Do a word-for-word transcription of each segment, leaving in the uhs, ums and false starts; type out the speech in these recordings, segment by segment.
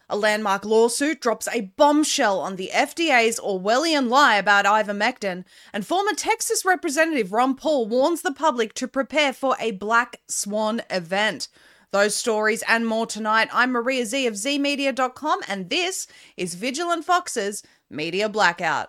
A landmark lawsuit drops a bombshell on the F D A's Orwellian lie about ivermectin, and former Texas Representative Ron Paul warns the public to prepare for a black swan event. Those stories and more tonight. I'm Maria Z of Z Media dot com, and this is Vigilant Fox's Media Blackout.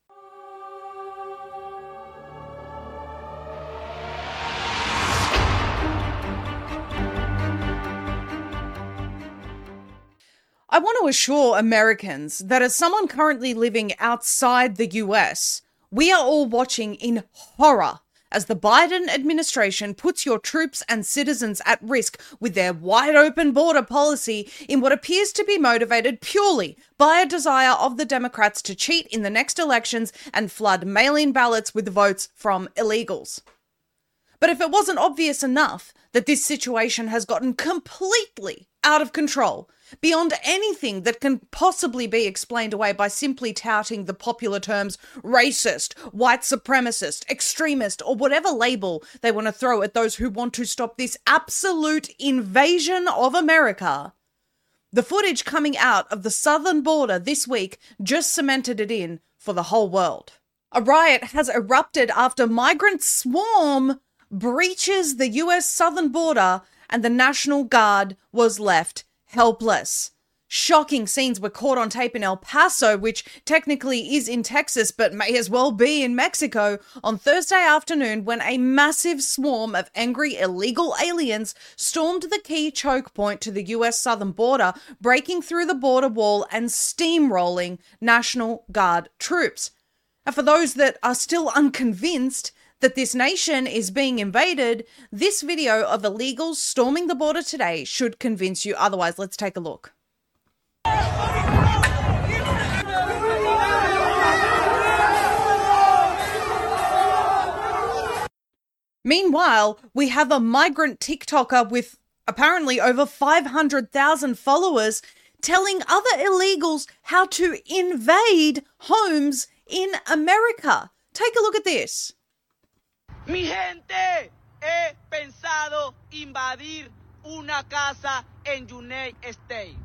I want to assure Americans that as someone currently living outside the U S, we are all watching in horror as the Biden administration puts your troops and citizens at risk with their wide open border policy in what appears to be motivated purely by a desire of the Democrats to cheat in the next elections and flood mail-in ballots with votes from illegals. But if it wasn't obvious enough that this situation has gotten completely out of control, beyond anything that can possibly be explained away by simply touting the popular terms racist, white supremacist, extremist, or whatever label they want to throw at those who want to stop this absolute invasion of America, the footage coming out of the southern border this week just cemented it in for the whole world. A riot has erupted after migrant swarm breaches the U S southern border and the National Guard was left helpless. Shocking scenes were caught on tape in El Paso, which technically is in Texas but may as well be in Mexico, on Thursday afternoon when a massive swarm of angry illegal aliens stormed the key choke point to the U S southern border, breaking through the border wall and steamrolling National Guard troops. And for those that are still unconvinced that this nation is being invaded, this video of illegals storming the border today should convince you otherwise. Let's take a look. Meanwhile, we have a migrant TikToker with apparently over five hundred thousand followers telling other illegals how to invade homes in America. Take a look at this. Mi gente, he pensado invadir una casa en United States.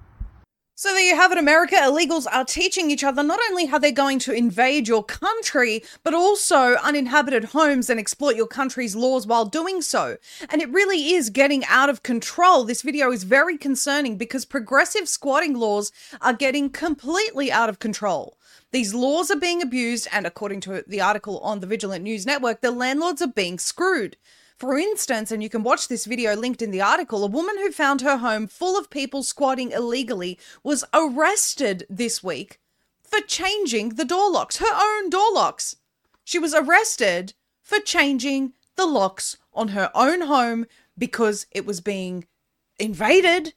So there you have it, America. Illegals are teaching each other not only how they're going to invade your country, but also uninhabited homes and exploit your country's laws while doing so. And it really is getting out of control. This video is very concerning because progressive squatting laws are getting completely out of control. These laws are being abused, and according to the article on the Vigilant News Network, the landlords are being screwed. For instance, and you can watch this video linked in the article, a woman who found her home full of people squatting illegally was arrested this week for changing the door locks, her own door locks. She was arrested for changing the locks on her own home because it was being invaded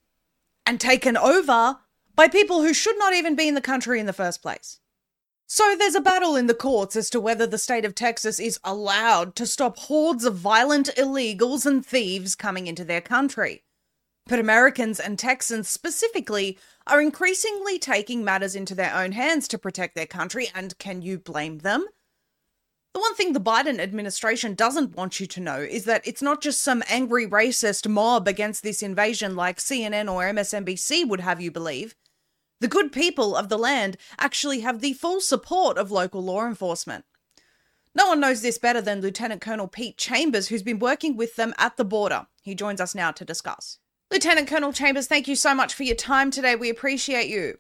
and taken over by people who should not even be in the country in the first place. So there's a battle in the courts as to whether the state of Texas is allowed to stop hordes of violent illegals and thieves coming into their country. But Americans, and Texans specifically, are increasingly taking matters into their own hands to protect their country, and can you blame them? The one thing the Biden administration doesn't want you to know is that it's not just some angry racist mob against this invasion like C N N or M S N B C would have you believe. The good people of the land actually have the full support of local law enforcement. No one knows this better than Lieutenant Colonel Pete Chambers, who's been working with them at the border. He joins us now to discuss. Lieutenant Colonel Chambers, thank you so much for your time today. We appreciate you.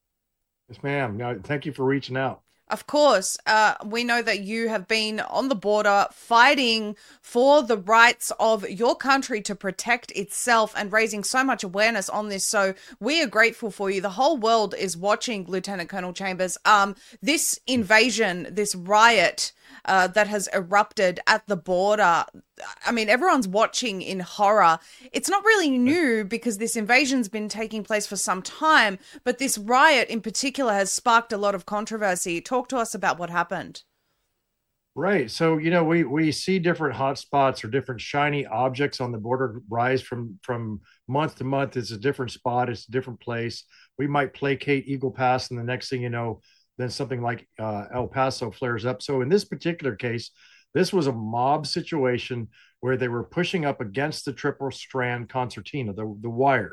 Yes, ma'am. No, thank you for reaching out. Of course, uh, we know that you have been on the border fighting for the rights of your country to protect itself and raising so much awareness on this. So we are grateful for you. The whole world is watching, Lieutenant Colonel Chambers. Um, this invasion, this riot uh, that has erupted at the border, I mean, everyone's watching in horror. It's not really new because this invasion's been taking place for some time, but this riot in particular has sparked a lot of controversy. Talk to us about what happened. Right. So, you know, we we see different hotspots or different shiny objects on the border rise from from month to month. It's a different spot. It's a different place. We might placate Eagle Pass, and the next thing you know, then something like uh, El Paso flares up. So in this particular case, this was a mob situation where they were pushing up against the triple strand concertina, the, the wire.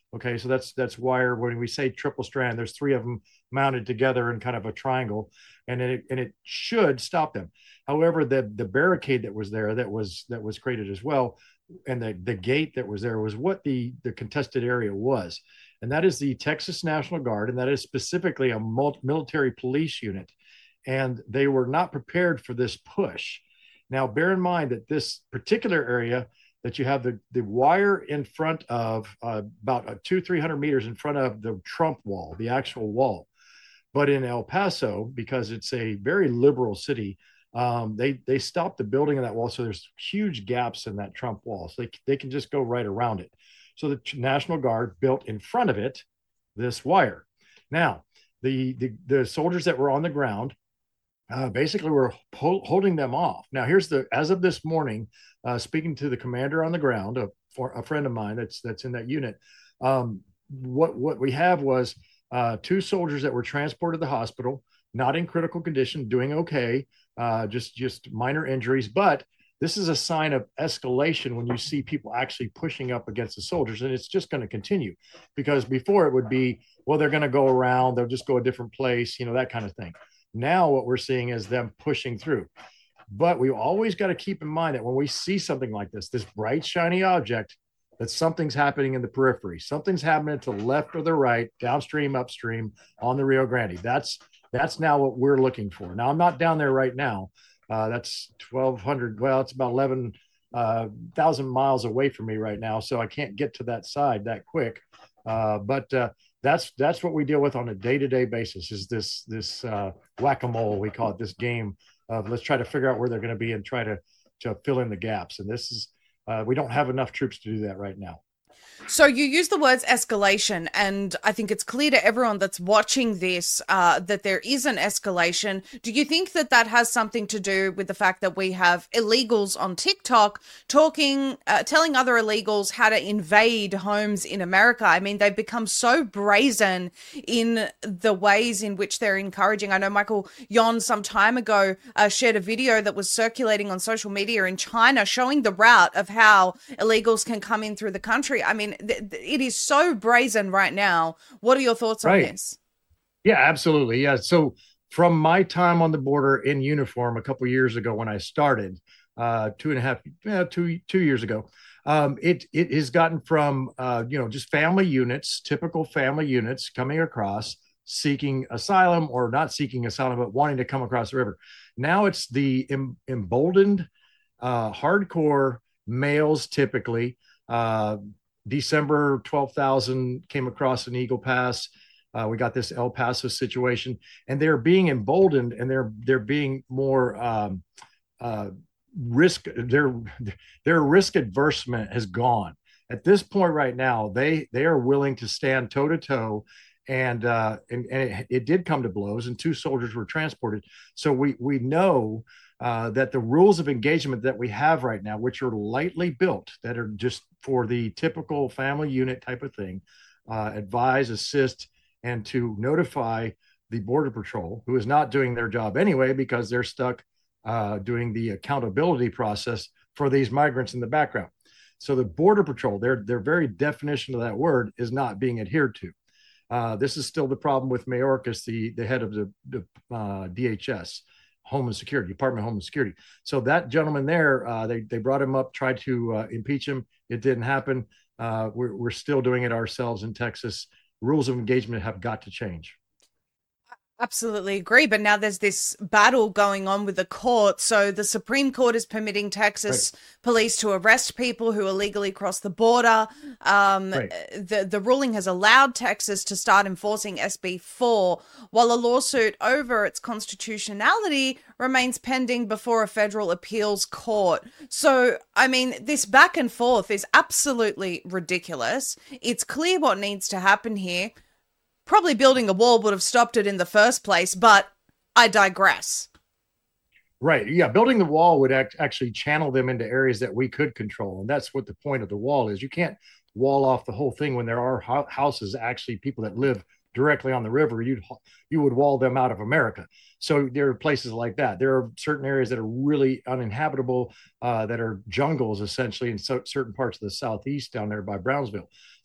Okay, so that's that's wire. When we say triple strand, there's three of them mounted together in kind of a triangle, and it and it should stop them. However, the the barricade that was there, that was that was created as well, and the the gate that was there was what the the contested area was, and that is the Texas National Guard, and that is specifically a military police unit, and they were not prepared for this push. Now, bear in mind that this particular area, that you have the, the wire in front of uh, about uh, two, three hundred meters in front of the Trump wall, the actual wall. But in El Paso, because it's a very liberal city, um, they they stopped the building of that wall. So there's huge gaps in that Trump wall. So they, they can just go right around it. So the National Guard built in front of it this wire. Now, the, the, the soldiers that were on the ground, Uh, basically, we're ho- holding them off. Now, here's the, as of this morning, uh, speaking to the commander on the ground, a, for, a friend of mine that's that's in that unit, um, what what we have was uh, two soldiers that were transported to the hospital, not in critical condition, doing okay, uh, just just minor injuries. But this is a sign of escalation when you see people actually pushing up against the soldiers, and it's just going to continue, because before it would be, well, they're going to go around, they'll just go a different place, you know, that kind of thing. Now what we're seeing is them pushing through. But we always got to keep in mind that when we see something like this, this bright, shiny object, that something's happening in the periphery. Something's happening to the left or the right, downstream, upstream on the Rio Grande. That's that's now what we're looking for. Now, I'm not down there right now. Uh, that's twelve hundred. Well, it's about eleven thousand uh, miles away from me right now, so I can't get to that side that quick. Uh, but uh, that's that's what we deal with on a day-to-day basis, is this this uh, whack-a-mole, we call it, this game of let's try to figure out where they're going to be and try to to fill in the gaps. And this is uh, we don't have enough troops to do that right now. So you use the words escalation, and I think it's clear to everyone that's watching this uh, that there is an escalation. Do you think that that has something to do with the fact that we have illegals on TikTok talking, uh, telling other illegals how to invade homes in America? I mean, they've become so brazen in the ways in which they're encouraging. I know Michael Yon some time ago uh, shared a video that was circulating on social media in China showing the route of how illegals can come in through the country. I mean, th- th- it is so brazen right now. What are your thoughts on right. this? Yeah, absolutely. Yeah. So from my time on the border in uniform a couple of years ago when I started, uh, two and a half, yeah, two, two years ago, um, it it has gotten from, uh, you know, just family units, typical family units coming across, seeking asylum or not seeking asylum, but wanting to come across the river. Now it's the em- emboldened, uh, hardcore males typically. Uh, December, twelve thousand came across an Eagle Pass. Uh, we got this El Paso situation, and they're being emboldened, and they're they're being more um, uh, risk. Their their risk adversement has gone. At this point right now, they they are willing to stand toe to toe, and uh, and, and it, it did come to blows, and two soldiers were transported. So we we know uh, that the rules of engagement that we have right now, which are lightly built, that are just for the typical family unit type of thing, uh, advise, assist, and to notify the Border Patrol, who is not doing their job anyway because they're stuck uh, doing the accountability process for these migrants in the background. So the Border Patrol, their their very definition of that word is not being adhered to. Uh, this is still the problem with Mayorkas, the, the head of the, the uh, D H S, Homeland Security, Department of Homeland Security. So that gentleman there, uh, they, they brought him up, tried to uh, impeach him. It didn't happen. Uh, we're, we're still doing it ourselves in Texas. Rules of engagement have got to change. Absolutely agree. But now there's this battle going on with the court. So the Supreme Court is permitting Texas right. police to arrest people who illegally cross the border. Um, right. the, the ruling has allowed Texas to start enforcing S B four, while a lawsuit over its constitutionality remains pending before a federal appeals court. So, I mean, this back and forth is absolutely ridiculous. It's clear what needs to happen here. Probably building a wall would have stopped it in the first place, but I digress. Right. Yeah. Building the wall would act, actually channel them into areas that we could control. And that's what the point of the wall is. You can't wall off the whole thing when there are ho- houses, actually people that live directly on the river. You'd, you would wall them out of America. So there are places like that. There are certain areas that are really uninhabitable, uh, that are jungles essentially in so, certain parts of the Southeast down there by Brownsville. So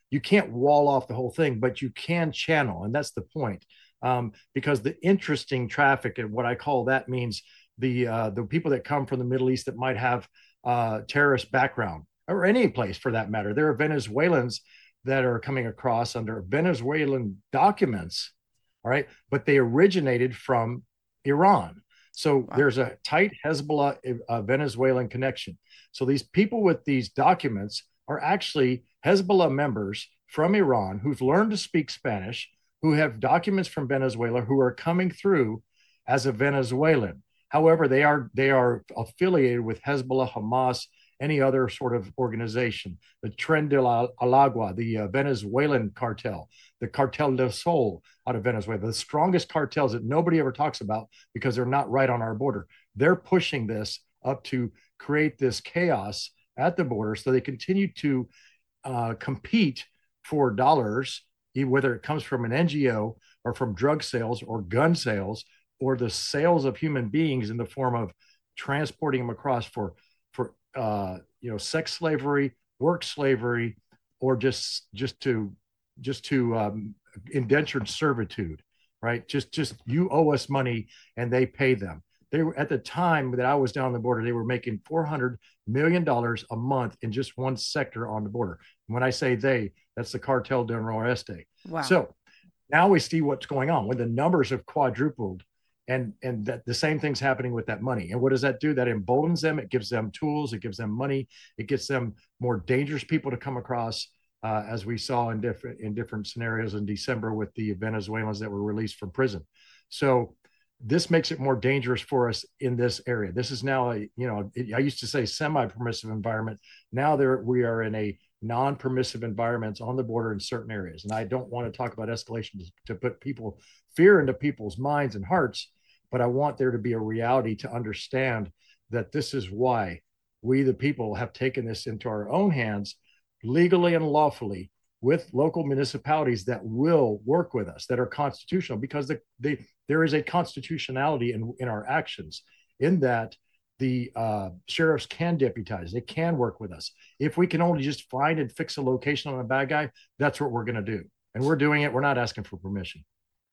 you can't wall off the whole thing, but you can channel, and that's the point. Um, because the interesting traffic, and what I call that, means the uh, the people that come from the Middle East that might have uh, terrorist background, or any place for that matter. There are Venezuelans that are coming across under Venezuelan documents, all right, but they originated from Iran. So wow. There's a tight Hezbollah uh, Venezuelan connection. So these people with these documents are actually Hezbollah members from Iran who've learned to speak Spanish, who have documents from Venezuela, who are coming through as a Venezuelan. However, they are they are affiliated with Hezbollah, Hamas, any other sort of organization, the Tren de la Agua, the uh, Venezuelan cartel, the Cartel del Sol out of Venezuela, the strongest cartels that nobody ever talks about because they're not right on our border. They're pushing this up to create this chaos at the border so they continue to uh, compete for dollars, whether it comes from an N G O or from drug sales or gun sales or the sales of human beings in the form of transporting them across for for uh, you know, sex slavery, work slavery, or just just to just to um, indentured servitude, right? Just just you owe us money, and they pay them. They were, at the time that I was down the border, they were making four hundred million dollars a month in just one sector on the border. And when I say they, that's the Cartel del Noreste. Wow. So now we see what's going on when the numbers have quadrupled. And, and that the same thing's happening with that money. And what does that do? That emboldens them. It gives them tools. It gives them money. It gets them more dangerous people to come across, uh, as we saw in different in different scenarios in December with the Venezuelans that were released from prison. So this makes it more dangerous for us in this area. This is now a, you know, it, I used to say semi-permissive environment. Now there we are in a non-permissive environments on the border in certain areas. And I don't want to talk about escalation to, to put people fear into people's minds and hearts. But I want there to be a reality to understand that this is why we, the people, have taken this into our own hands legally and lawfully with local municipalities that will work with us, that are constitutional, because the, they, there is a constitutionality in, in our actions, in that the uh, sheriffs can deputize, they can work with us. If we can only just find and fix a location on a bad guy, that's what we're going to do. And we're doing it. We're not asking for permission.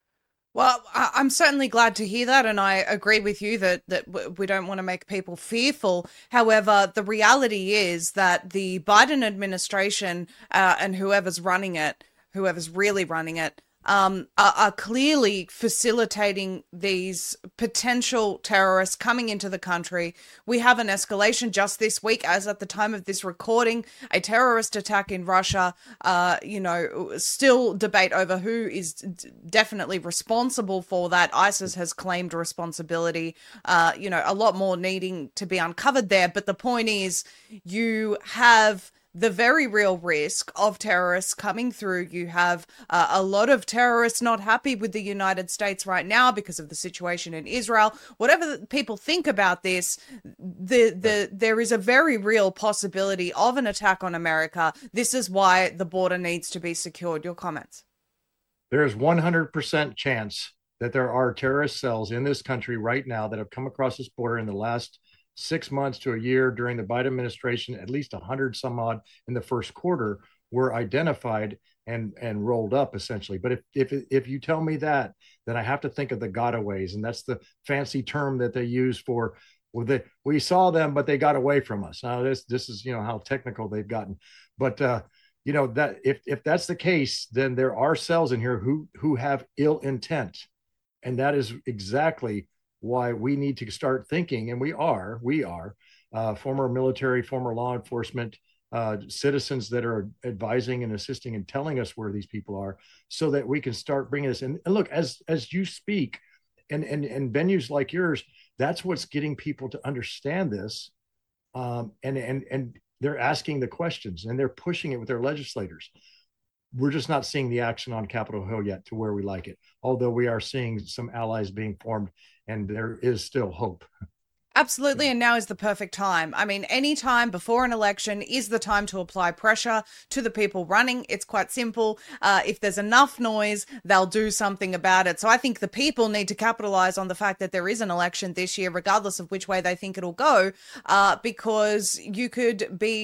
Well, I'm certainly glad to hear that, and I agree with you that, that we don't want to make people fearful. However, the reality is that the Biden administration uh, and whoever's running it, whoever's really running it, um, are, are clearly facilitating these potential terrorists coming into the country. We have an escalation just this week, as at the time of this recording, a terrorist attack in Russia. Uh, you know, still debate over who is d- definitely responsible for that. ISIS has claimed responsibility. Uh, you know, a lot more needing to be uncovered there. But the point is, you have the very real risk of terrorists coming through. You have uh, a lot of terrorists not happy with the United States right now because of the situation in Israel. Whatever people think about this, the the there is a very real possibility of an attack on America. This is why the border needs to be secured. Your comments? There is one hundred percent chance that there are terrorist cells in this country right now that have come across this border in the last six months to a year during the Biden administration. At least a hundred some odd in the first quarter were identified and and rolled up, essentially. But if if if you tell me that, then I have to think of the gotaways, and that's the fancy term that they use for, well, they, we saw them, but they got away from us. Now this this is, you know, how technical they've gotten. But uh, you know, that if if that's the case, then there are cells in here who who have ill intent, and that is exactly why we need to start thinking, and we are, we are uh, former military, former law enforcement, uh, citizens that are advising and assisting and telling us where these people are, so that we can start bringing this in. And look, as as you speak, and and and venues like yours, that's what's getting people to understand this, um, and and and they're asking the questions and they're pushing it with their legislators. We're just not seeing the action on Capitol Hill yet to where we like it, although we are seeing some allies being formed. And there is still hope. Absolutely. And now is the perfect time. I mean, any time before an election is the time to apply pressure to the people running. It's quite simple. Uh, if there's enough noise, they'll do something about it. So I think the people need to capitalize on the fact that there is an election this year, regardless of which way they think it'll go, uh, because you could be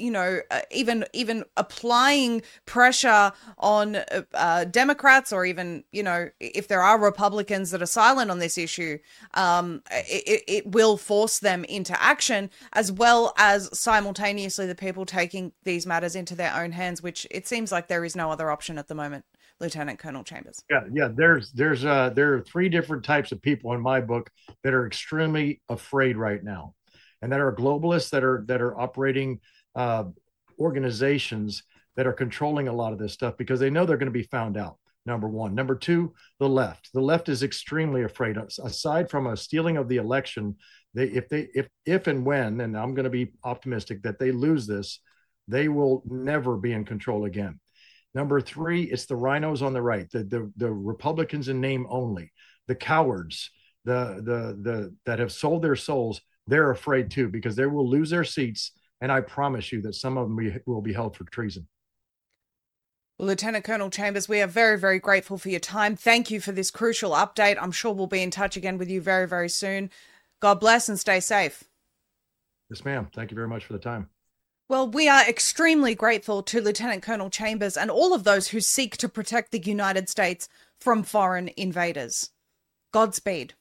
you know, uh, even even applying pressure on uh, uh, Democrats, or even, you know, if there are Republicans that are silent on this issue, um, it, it will force them into action, as well as simultaneously the people taking these matters into their own hands, which it seems like there is no other option at the moment. Lieutenant Colonel Chambers. Yeah, yeah. There's there's uh there are three different types of people in my book that are extremely afraid right now, and that are globalists that are that are operating uh, organizations that are controlling a lot of this stuff because they know they're going to be found out. Number one. Number two, the left. The left is extremely afraid. Aside from a stealing of the election, they if they if if and when, and I'm going to be optimistic that they lose this, they will never be in control again. Number three, it's the rhinos on the right, the, the the Republicans in name only, the cowards, the the the that have sold their souls. They're afraid too because they will lose their seats, and I promise you that some of them be, will be held for treason. Lieutenant Colonel Chambers, we are very, very grateful for your time. Thank you for this crucial update. I'm sure we'll be in touch again with you very, very soon. God bless and stay safe. Yes, ma'am. Thank you very much for the time. Well, we are extremely grateful to Lieutenant Colonel Chambers and all of those who seek to protect the United States from foreign invaders. Godspeed.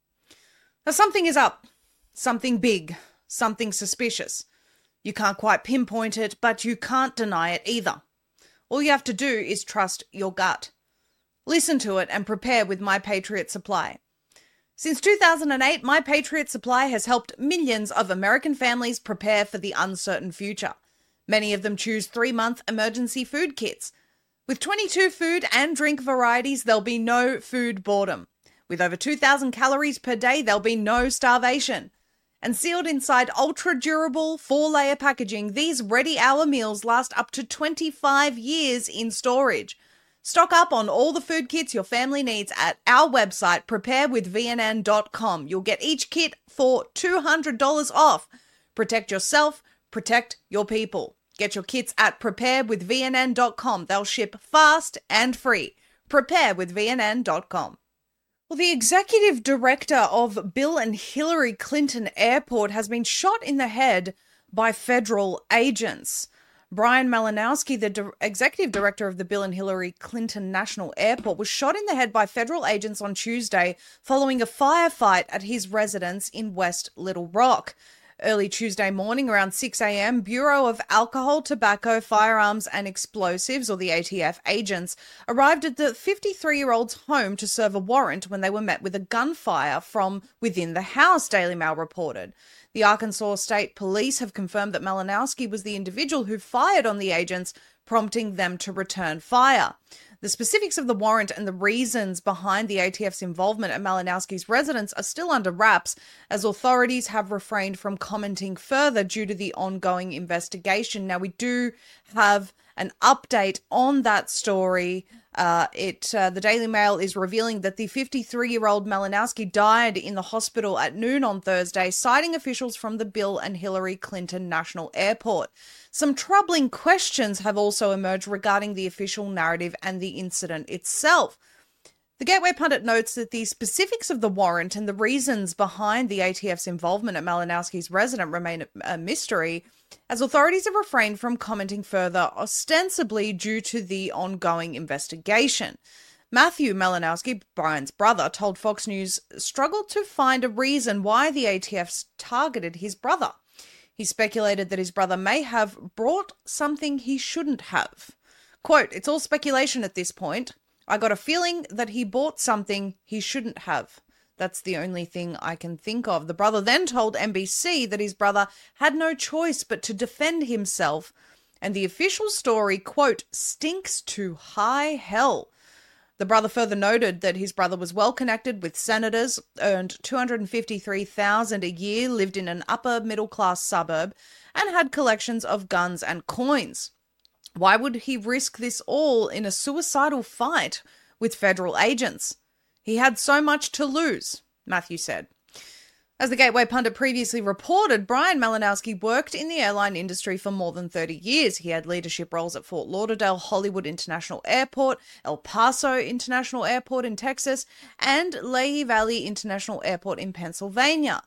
Now, something is up. Something big. Something suspicious. You can't quite pinpoint it, but you can't deny it either. All you have to do is trust your gut. Listen to it and prepare with My Patriot Supply. Since two thousand eight, My Patriot Supply has helped millions of American families prepare for the uncertain future. Many of them choose three-month emergency food kits. With twenty-two food and drink varieties, there'll be no food boredom. With over two thousand calories per day, there'll be no starvation. And sealed inside ultra-durable four-layer packaging, these ready-hour meals last up to twenty-five years in storage. Stock up on all the food kits your family needs at our website, prepare with v n n dot com. You'll get each kit for two hundred dollars off. Protect yourself, protect your people. Get your kits at prepare with v n n dot com. They'll ship fast and free. prepare with v n n dot com. Well, the executive director of Bill and Hillary Clinton Airport has been shot in the head by federal agents. Brian Malinowski, the di- executive director of the Bill and Hillary Clinton National Airport, was shot in the head by federal agents on Tuesday following a firefight at his residence in West Little Rock. Early Tuesday morning around six a.m., Bureau of Alcohol, Tobacco, Firearms and Explosives, or the A T F, agents arrived at the fifty-three-year-old's home to serve a warrant when they were met with a gunfire from within the house, Daily Mail reported. The Arkansas State Police have confirmed that Malinowski was the individual who fired on the agents, prompting them to return fire. The specifics of the warrant and the reasons behind the A T F's involvement at Malinowski's residence are still under wraps, as authorities have refrained from commenting further due to the ongoing investigation. Now, we do have an update on that story. Uh, it uh, the Daily Mail is revealing that the fifty-three-year-old Malinowski died in the hospital at noon on Thursday, citing officials from the Bill and Hillary Clinton National Airport. Some troubling questions have also emerged regarding the official narrative and the incident itself. The Gateway Pundit notes that the specifics of the warrant and the reasons behind the A T F's involvement at Malinowski's residence remain a mystery, as authorities have refrained from commenting further, ostensibly due to the ongoing investigation. Matthew Malinowski, Brian's brother, told Fox News struggled to find a reason why the A T F targeted his brother. He speculated that his brother may have brought something he shouldn't have. Quote, "It's all speculation at this point. I got a feeling that he bought something he shouldn't have. That's the only thing I can think of." The brother then told N B C that his brother had no choice but to defend himself, and the official story, quote, "stinks to high hell." The brother further noted that his brother was well connected with senators, earned two hundred fifty-three thousand dollars a year, lived in an upper middle class suburb, and had collections of guns and coins. Why would he risk this all in a suicidal fight with federal agents? He had so much to lose, Matthew said. As the Gateway Pundit previously reported, Brian Malinowski worked in the airline industry for more than thirty years. He had leadership roles at Fort Lauderdale Hollywood International Airport, El Paso International Airport in Texas, and Lehigh Valley International Airport in Pennsylvania.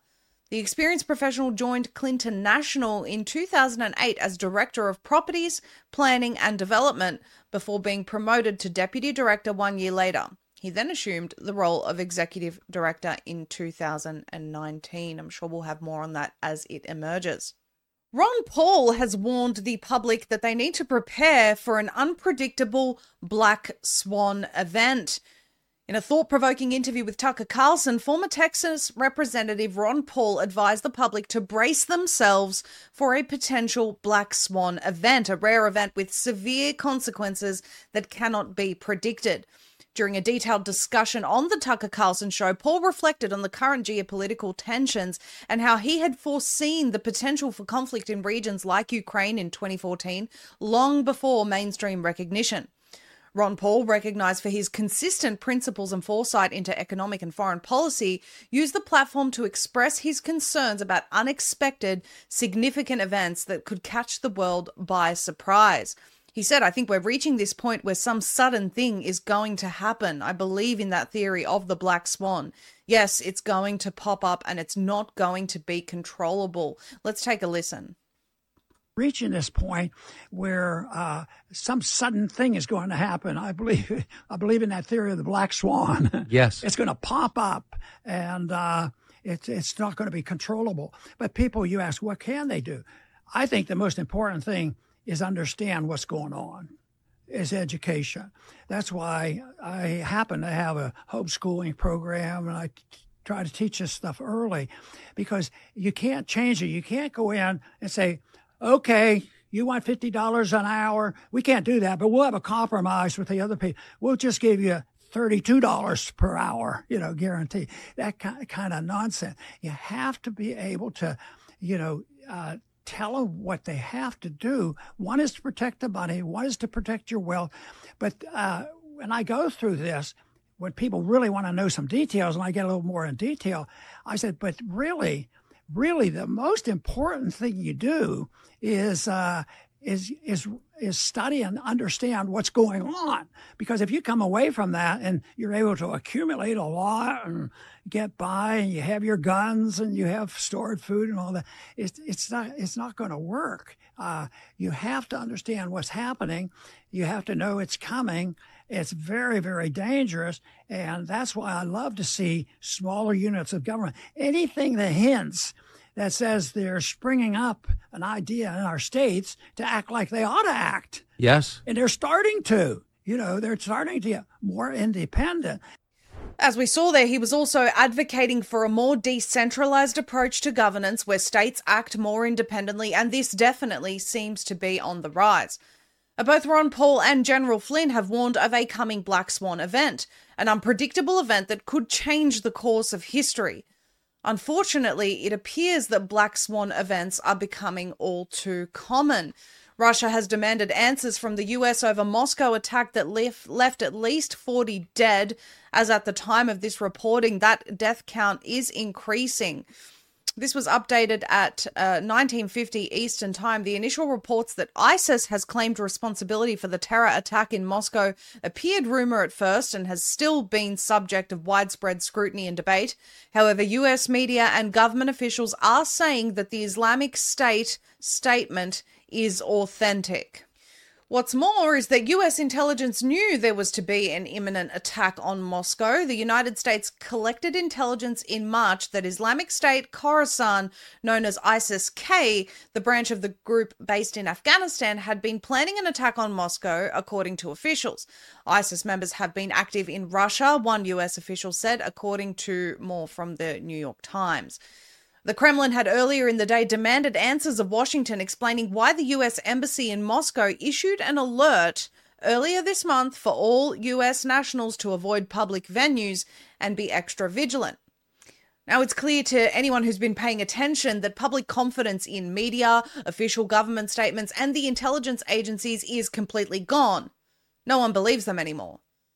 The experienced professional joined Clinton National in two thousand eight as Director of Properties, Planning and Development before being promoted to Deputy Director one year later. He then assumed the role of Executive Director in two thousand nineteen. I'm sure we'll have more on that as it emerges. Ron Paul has warned the public that they need to prepare for an unpredictable black swan event. In a thought-provoking interview with Tucker Carlson, former Texas Representative Ron Paul advised the public to brace themselves for a potential black swan event, a rare event with severe consequences that cannot be predicted. During a detailed discussion on the Tucker Carlson show, Paul reflected on the current geopolitical tensions and how he had foreseen the potential for conflict in regions like Ukraine in twenty fourteen, long before mainstream recognition. Ron Paul, recognized for his consistent principles and foresight into economic and foreign policy, used the platform to express his concerns about unexpected, significant events that could catch the world by surprise. He said, I think we're reaching this point where some sudden thing is going to happen. I believe in that theory of the black swan. Yes, it's going to pop up and it's not going to be controllable. Let's take a listen. Reaching this point where uh, some sudden thing is going to happen. I believe I believe in that theory of the black swan. Yes. It's going to pop up and uh, it's, it's not going to be controllable. But people, you ask, what can they do? I think the most important thing is understand what's going on, is education. That's why I happen to have a homeschooling program and I t- try to teach this stuff early because you can't change it. You can't go in and say, okay, you want fifty dollars an hour? We can't do that, but we'll have a compromise with the other people. We'll just give you thirty-two dollars per hour, you know, guarantee. That kind of nonsense. You have to be able to, you know, uh, tell them what they have to do. One is to protect the money. One is to protect your wealth. But uh, when I go through this, when people really want to know some details, and I get a little more in detail, I said, but really, really the most important thing you do is uh, is is is study and understand what's going on. Because if you come away from that and you're able to accumulate a lot and get by and you have your guns and you have stored food and all that, it's it's not it's not going to work. Uh, you have to understand what's happening. You have to know it's coming. It's very, very dangerous. And that's why I love to see smaller units of government. Anything that hints that says they're springing up an idea in our states to act like they ought to act. Yes. And they're starting to. You know, they're starting to get more independent. As we saw there, he was also advocating for a more decentralized approach to governance where states act more independently, and this definitely seems to be on the rise. Both Ron Paul and General Flynn have warned of a coming black swan event, an unpredictable event that could change the course of history. Unfortunately, it appears that black swan events are becoming all too common. Russia has demanded answers from the U S over Moscow attack that left, left at least forty dead. As at the time of this reporting, that death count is increasing. This was updated at uh, nineteen fifty Eastern Time. The initial reports that ISIS has claimed responsibility for the terror attack in Moscow appeared rumor at first and has still been subject of widespread scrutiny and debate. However, U S media and government officials are saying that the Islamic State statement is authentic. What's more is that U S intelligence knew there was to be an imminent attack on Moscow. The United States collected intelligence in March that Islamic State Khorasan, known as ISIS-K, the branch of the group based in Afghanistan, had been planning an attack on Moscow, according to officials. ISIS members have been active in Russia, one U S official said, according to more from the New York Times. The Kremlin had earlier in the day demanded answers of Washington explaining why the U S embassy in Moscow issued an alert earlier this month for all U S nationals to avoid public venues and be extra vigilant. Now, it's clear to anyone who's been paying attention that public confidence in media, official government statements, and the intelligence agencies is completely gone. No one believes them anymore.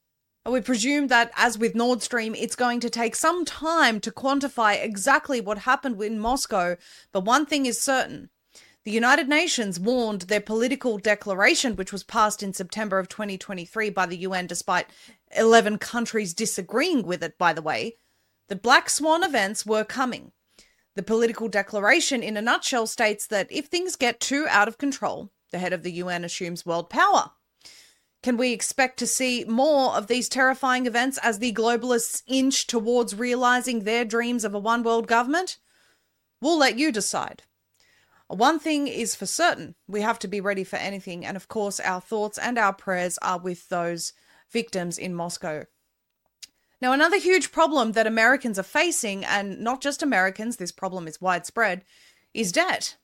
We presume that, as with Nord Stream, it's going to take some time to quantify exactly what happened in Moscow, but one thing is certain. The United Nations warned their political declaration, which was passed in September of twenty twenty-three by the U N, despite eleven countries disagreeing with it, by the way, that black swan events were coming. The political declaration, in a nutshell, states that if things get too out of control, the head of the U N assumes world power. Can we expect to see more of these terrifying events as the globalists inch towards realizing their dreams of a one world government? We'll let you decide. One thing is for certain, we have to be ready for anything, and of course our thoughts and our prayers are with those victims in Moscow. Now, another huge problem that Americans are facing, and not just Americans, this problem is widespread, is debt.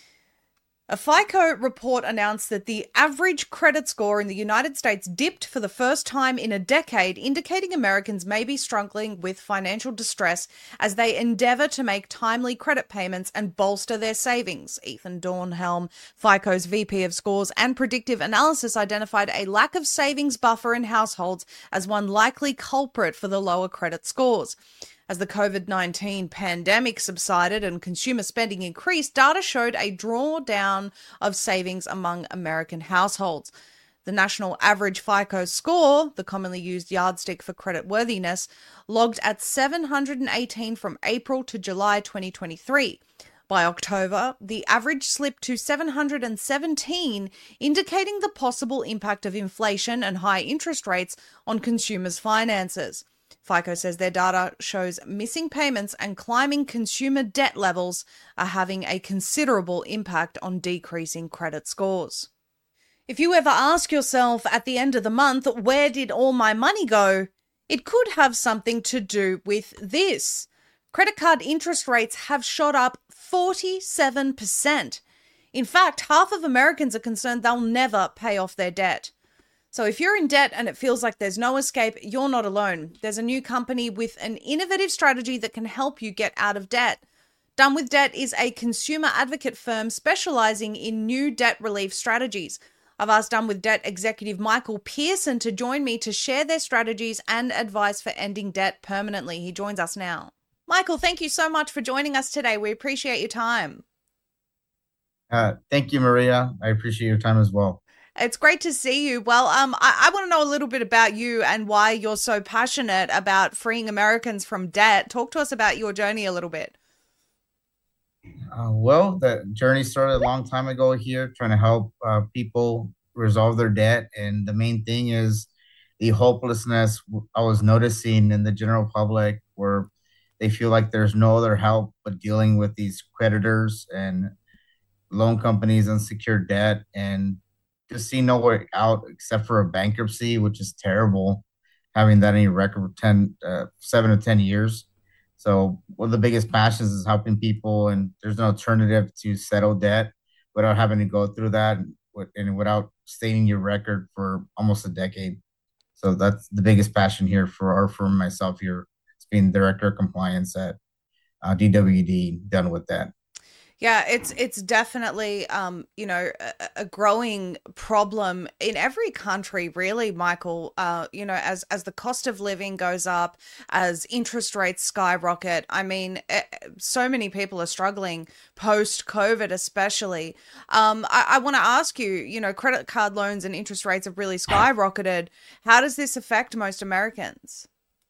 A FICO report announced that the average credit score in the United States dipped for the first time in a decade, indicating Americans may be struggling with financial distress as they endeavor to make timely credit payments and bolster their savings. Ethan Dornhelm, FICO's V P of Scores and Predictive Analysis, identified a lack of savings buffer in households as one likely culprit for the lower credit scores. As the COVID nineteen pandemic subsided and consumer spending increased, data showed a drawdown of savings among American households. The national average FICO score, the commonly used yardstick for creditworthiness, logged at seven hundred eighteen from April to July twenty twenty-three. By October, the average slipped to seven hundred seventeen, indicating the possible impact of inflation and high interest rates on consumers' finances. FICO says their data shows missing payments and climbing consumer debt levels are having a considerable impact on decreasing credit scores. If you ever ask yourself at the end of the month, where did all my money go? It could have something to do with this. Credit card interest rates have shot up forty-seven percent. In fact, half of Americans are concerned they'll never pay off their debt. So if you're in debt and it feels like there's no escape, you're not alone. There's a new company with an innovative strategy that can help you get out of debt. Done With Debt is a consumer advocate firm specializing in new debt relief strategies. I've asked Done With Debt executive Michael Pearson to join me to share their strategies and advice for ending debt permanently. He joins us now. Michael, thank you so much for joining us today. We appreciate your time. Uh, thank you, Maria. I appreciate your time as well. It's great to see you. Well, um, I, I want to know a little bit about you and why you're so passionate about freeing Americans from debt. Talk to us about your journey a little bit. Uh, well, the journey started a long time ago here, trying to help uh, people resolve their debt. And the main thing is the hopelessness I was noticing in the general public, where they feel like there's no other help but dealing with these creditors and loan companies, unsecured debt, and just see no way out except for a bankruptcy, which is terrible, having that in your record for ten, uh, seven to ten years. So one of the biggest passions is helping people, and there's an alternative to settle debt without having to go through that and without staining your record for almost a decade. So that's the biggest passion here for our firm, myself here. It's being director of compliance at uh, D W D, Done With Debt. Yeah, it's it's definitely, um, you know, a, a growing problem in every country, really, Michael. Uh, you know, as as the cost of living goes up, as interest rates skyrocket. I mean, so many people are struggling post-COVID, especially. Um, I, I want to ask you, you know, credit card loans and interest rates have really skyrocketed. How does this affect most Americans?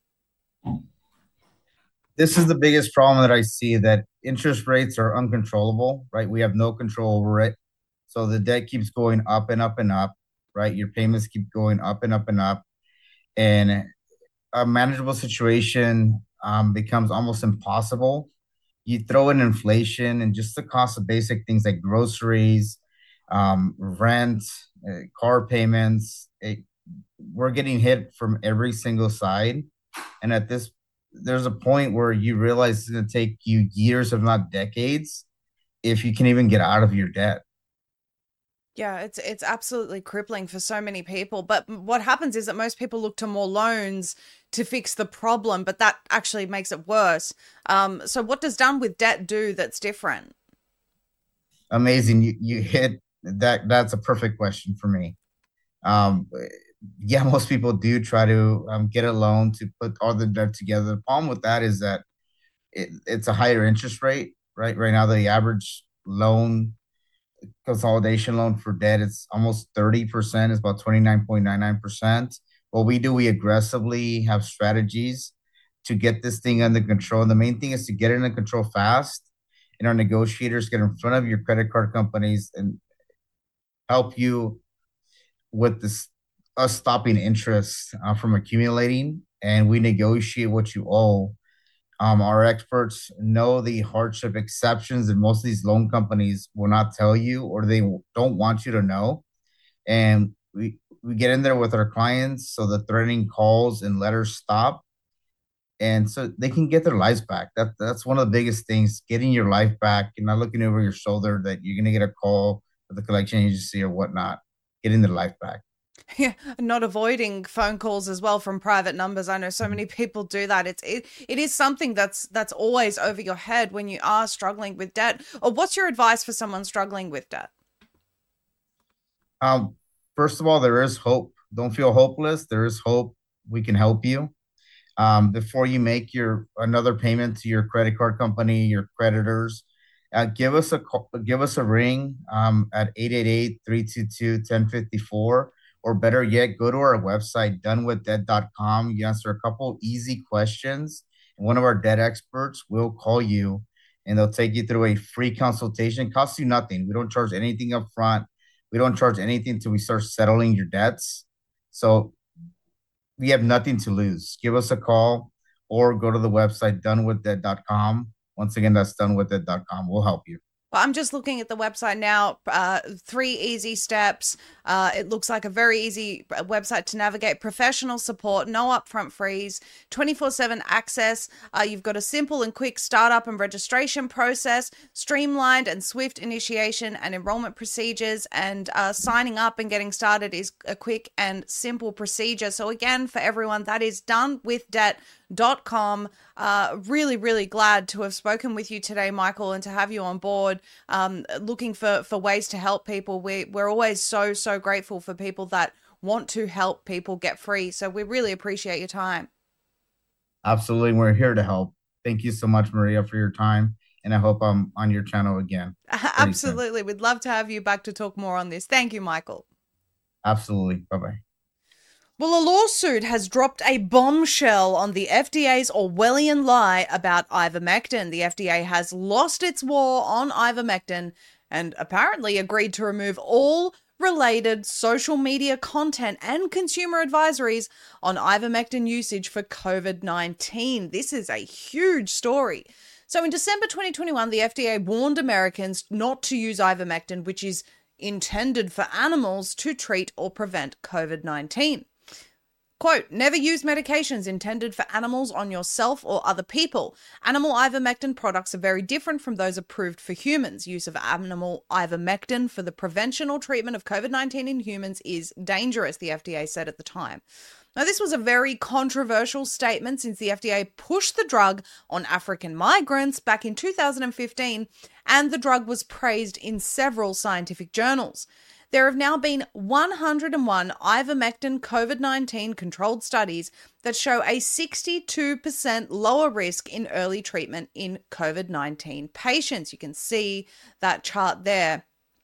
This is the biggest problem that I see, that interest rates are uncontrollable, right? We have no control over it. So the debt keeps going up and up and up, right? Your payments keep going up and up and up. And a manageable situation um, becomes almost impossible. You throw in inflation and just the cost of basic things like groceries, um, rent, uh, car payments. It, we're getting hit from every single side. And at this there's a point where you realize it's going to take you years, if not decades, if you can even get out of your debt. Yeah, it's it's absolutely crippling for so many people. But what happens is that most people look to more loans to fix the problem, but that actually makes it worse. Um, so what does Done With Debt do that's different? Amazing. You, you hit that. That's a perfect question for me. Um, yeah, most people do try to um, get a loan to put all the debt together. The problem with that is that it, it's a higher interest rate, right? Right now, the average loan, consolidation loan for debt, it's almost thirty percent. It's about twenty-nine point nine nine percent. What we do, we aggressively have strategies to get this thing under control. And the main thing is to get it under control fast and our negotiators get in front of your credit card companies and help you with this us stopping interest uh, from accumulating, and we negotiate what you owe. Um, our experts know the hardship exceptions, and most of these loan companies will not tell you, or they don't want you to know. And we we get in there with our clients so the threatening calls and letters stop, and so they can get their lives back. That that's one of the biggest things: getting your life back. You're not looking over your shoulder that you're gonna get a call with the collection agency or whatnot. Getting their life back. Yeah, not avoiding phone calls as well from private numbers. I know so many people do that. It's it, it is something that's that's always over your head when you are struggling with debt. Or what's your advice for someone struggling with debt? Um, first of all, there is hope. Don't feel hopeless. There is hope. We can help you. Um, before you make your another payment to your credit card company, your creditors, uh, give us a call, give us a ring um, at eight eight eight, three two two, one zero five four. Or better yet, go to our website, done with debt dot com. You answer a couple easy questions, and one of our debt experts will call you, and they'll take you through a free consultation. It costs you nothing. We don't charge anything up front. We don't charge anything until we start settling your debts. So we have nothing to lose. Give us a call or go to the website, done with debt dot com. Once again, that's done with debt dot com. We'll help you. Well, I'm just looking at the website now. Uh, three easy steps. Uh, it looks like a very easy website to navigate. Professional support, no upfront fees, twenty-four seven access. Uh, you've got a simple and quick startup and registration process, streamlined and swift initiation and enrollment procedures, and uh, signing up and getting started is a quick and simple procedure. So again, for everyone, that is done with debt dot com. Uh, really, really glad to have spoken with you today, Michael, and to have you on board. Um, looking for for ways to help people. We we're always so so grateful for people that want to help people get free. So we really appreciate your time. Absolutely, we're here to help. Thank you so much, Maria, for your time, and I hope I'm on your channel again. Absolutely, we'd love to have you back to talk more on this. Thank you, Michael. Absolutely, bye bye. Well, a lawsuit has dropped a bombshell on the F D A's Orwellian lie about ivermectin. The F D A has lost its war on ivermectin and apparently agreed to remove all related social media content and consumer advisories on ivermectin usage for COVID nineteen. This is a huge story. So in December twenty twenty-one, the F D A warned Americans not to use ivermectin, which is intended for animals to treat or prevent COVID nineteen. Quote, never use medications intended for animals on yourself or other people. Animal ivermectin products are very different from those approved for humans. Use of animal ivermectin for the prevention or treatment of COVID nineteen in humans is dangerous, the F D A said at the time. Now, this was a very controversial statement since the F D A pushed the drug on African migrants back in two thousand fifteen, and the drug was praised in several scientific journals. There have now been one hundred one ivermectin COVID nineteen controlled studies that show a sixty-two percent lower risk in early treatment in COVID nineteen patients. You can see that chart there.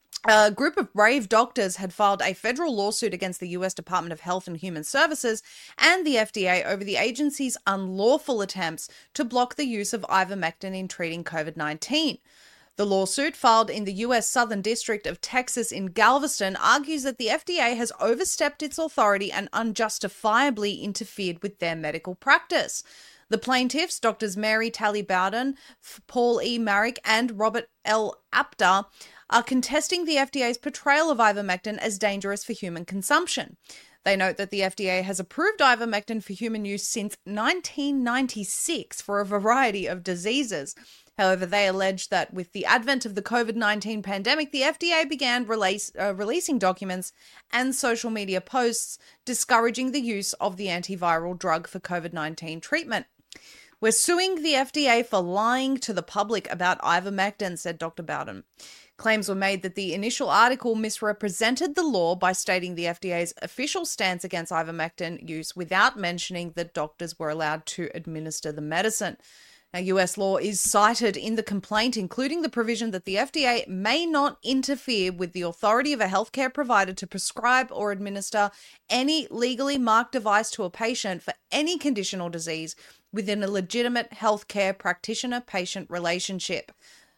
A group of brave doctors had filed a federal lawsuit against the U S Department of Health and Human Services and the F D A over the agency's unlawful attempts to block the use of ivermectin in treating COVID nineteen. The lawsuit, filed in the U S Southern District of Texas in Galveston, argues that the F D A has overstepped its authority and unjustifiably interfered with their medical practice. The plaintiffs, Doctors Mary Talley Bowden, Paul E. Marrick, and Robert L. Apter, are contesting the F D A's portrayal of ivermectin as dangerous for human consumption. They note that the F D A has approved ivermectin for human use since nineteen ninety-six for a variety of diseases. However, they allege that with the advent of the COVID nineteen pandemic, the F D A began release, uh, releasing documents and social media posts discouraging the use of the antiviral drug for COVID nineteen treatment. We're suing the F D A for lying to the public about ivermectin, said Doctor Bowden. Claims were made that the initial article misrepresented the law by stating the F D A's official stance against ivermectin use without mentioning that doctors were allowed to administer the medicine. Now, U S law is cited in the complaint, including the provision that the F D A may not interfere with the authority of a healthcare provider to prescribe or administer any legally marked device to a patient for any condition or disease within a legitimate healthcare practitioner-patient relationship.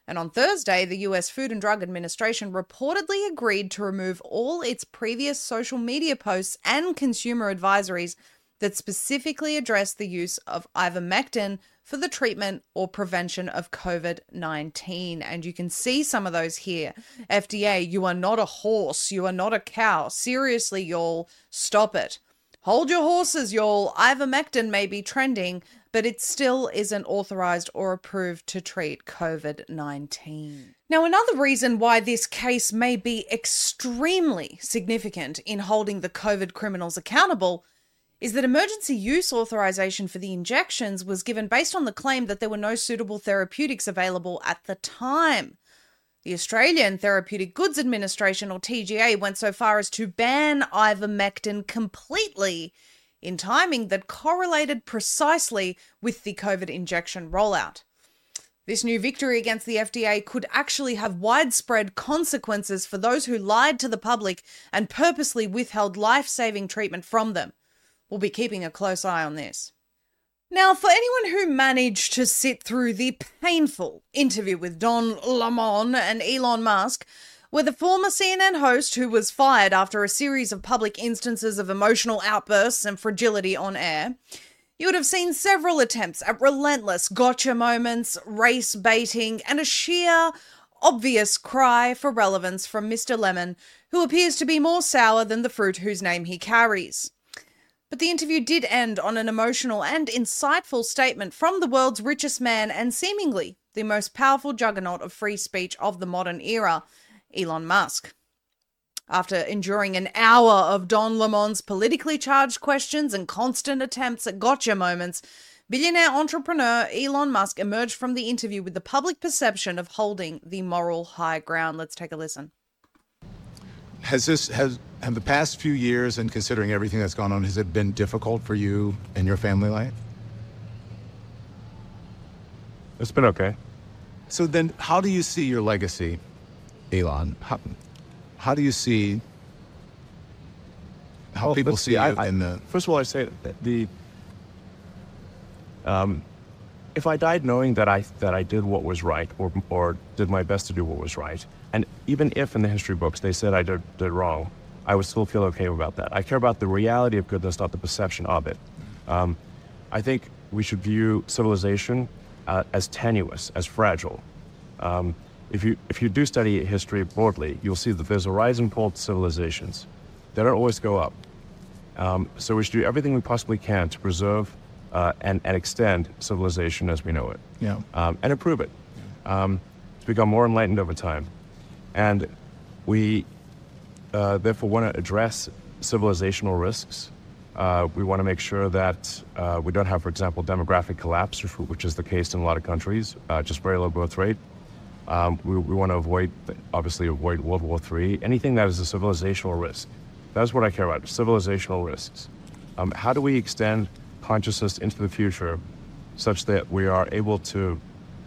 And on Thursday, the U S Food and Drug Administration reportedly agreed to remove all its previous social media posts and consumer advisories that specifically address the use of ivermectin for the treatment or prevention of COVID nineteen. And you can see some of those here. F D A, you are not a horse. You are not a cow. Seriously, y'all, stop it. Hold your horses, y'all. Ivermectin may be trending, but it still isn't authorized or approved to treat COVID nineteen. Now, another reason why this case may be extremely significant in holding the COVID criminals accountable is that emergency use authorization for the injections was given based on the claim that there were no suitable therapeutics available at the time. The Australian Therapeutic Goods Administration, or T G A, went so far as to ban ivermectin completely in timing that correlated precisely with the COVID injection rollout. This new victory against the F D A could actually have widespread consequences for those who lied to the public and purposely withheld life-saving treatment from them. We'll be keeping a close eye on this. Now, for anyone who managed to sit through the painful interview with Don Lemon and Elon Musk, where the former C N N host, who was fired after a series of public instances of emotional outbursts and fragility on air, you would have seen several attempts at relentless gotcha moments, race baiting, and a sheer, obvious cry for relevance from Mister Lemon, who appears to be more sour than the fruit whose name he carries. But the interview did end on an emotional and insightful statement from the world's richest man and seemingly the most powerful juggernaut of free speech of the modern era, Elon Musk. After enduring an hour of Don Lemon's politically charged questions and constant attempts at gotcha moments, billionaire entrepreneur Elon Musk emerged from the interview with the public perception of holding the moral high ground. Let's take a listen. Has this, has, have the past few years, and considering everything that's gone on, has it been difficult for you and your family life? It's been okay. So then how do you see your legacy, Elon? How, how do you see how well, people see, see I, you I, in the... First of all, I say that the... Um, if I died knowing that I that I did what was right, or or did my best to do what was right, and even if in the history books they said I did, did wrong, I would still feel okay about that. I care about the reality of goodness, not the perception of it. Um, I think we should view civilization uh, as tenuous, as fragile. Um, if you if you do study history broadly, you'll see that there's a rise and fall to civilizations. They don't always go up. Um, so we should do everything we possibly can to preserve Uh, and, and extend civilization as we know it, yeah, um, and improve it. Um, to become more enlightened over time. And we uh, therefore want to address civilizational risks. Uh, we want to make sure that uh, we don't have, for example, demographic collapse, which is the case in a lot of countries, uh, just very low birth rate. Um, we, we want to avoid, obviously, avoid World War Three, anything that is a civilizational risk. That's what I care about, civilizational risks. Um, how do we extend consciousness into the future such that we are able to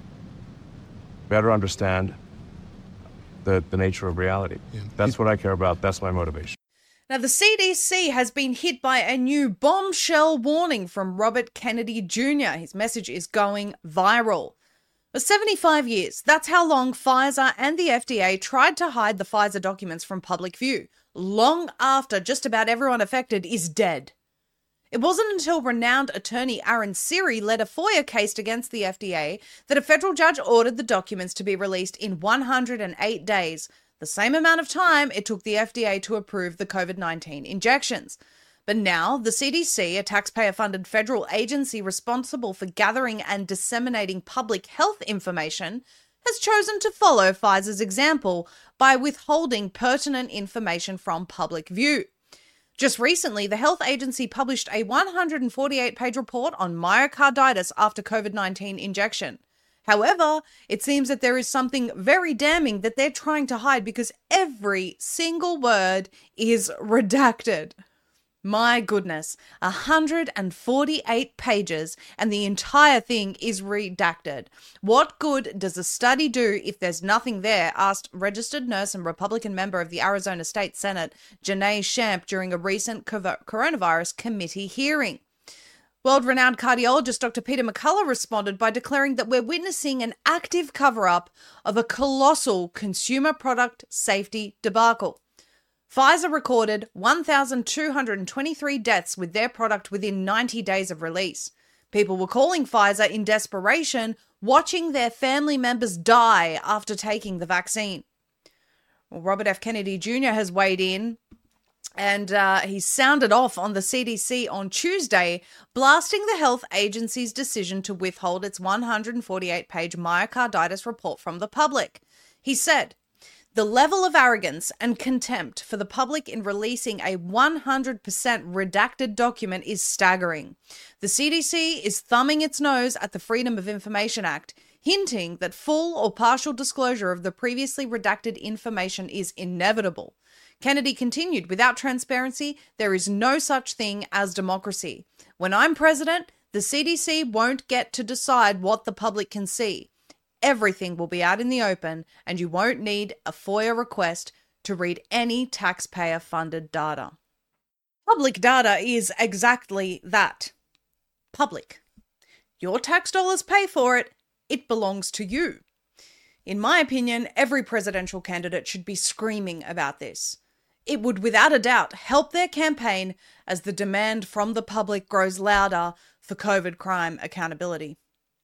better understand the, the nature of reality? Yeah. That's what I care about. That's my motivation. Now, the C D C has been hit by a new bombshell warning from Robert Kennedy Junior His message is going viral. For seventy-five years, that's how long Pfizer and the F D A tried to hide the Pfizer documents from public view, long after just about everyone affected is dead. It wasn't until renowned attorney Aaron Siri led a FOIA case against the F D A that a federal judge ordered the documents to be released in one hundred eight days, the same amount of time it took the F D A to approve the COVID nineteen injections. But now, the C D C, a taxpayer-funded federal agency responsible for gathering and disseminating public health information, has chosen to follow Pfizer's example by withholding pertinent information from public view. Just recently, the health agency published a one hundred forty-eight page report on myocarditis after COVID nineteen injection. However, it seems that there is something very damning that they're trying to hide because every single word is redacted. My goodness, one hundred forty-eight pages and the entire thing is redacted. What good does a study do if there's nothing there? Asked registered nurse and Republican member of the Arizona State Senate, Janae Shamp, during a recent coronavirus committee hearing. World-renowned cardiologist Doctor Peter McCullough responded by declaring that we're witnessing an active cover-up of a colossal consumer product safety debacle. Pfizer recorded one thousand two hundred twenty-three deaths with their product within ninety days of release. People were calling Pfizer in desperation, watching their family members die after taking the vaccine. Well, Robert F. Kennedy Junior has weighed in, and uh, he sounded off on the C D C on Tuesday, blasting the health agency's decision to withhold its one hundred forty-eight page myocarditis report from the public. He said, "The level of arrogance and contempt for the public in releasing a one hundred percent redacted document is staggering. The C D C is thumbing its nose at the Freedom of Information Act, hinting that full or partial disclosure of the previously redacted information is inevitable." Kennedy continued, "Without transparency, there is no such thing as democracy. When I'm president, the C D C won't get to decide what the public can see. Everything will be out in the open, and you won't need a FOIA request to read any taxpayer-funded data." Public data is exactly that. Public. Your tax dollars pay for it. It belongs to you. In my opinion, every presidential candidate should be screaming about this. It would without a doubt help their campaign as the demand from the public grows louder for COVID crime accountability.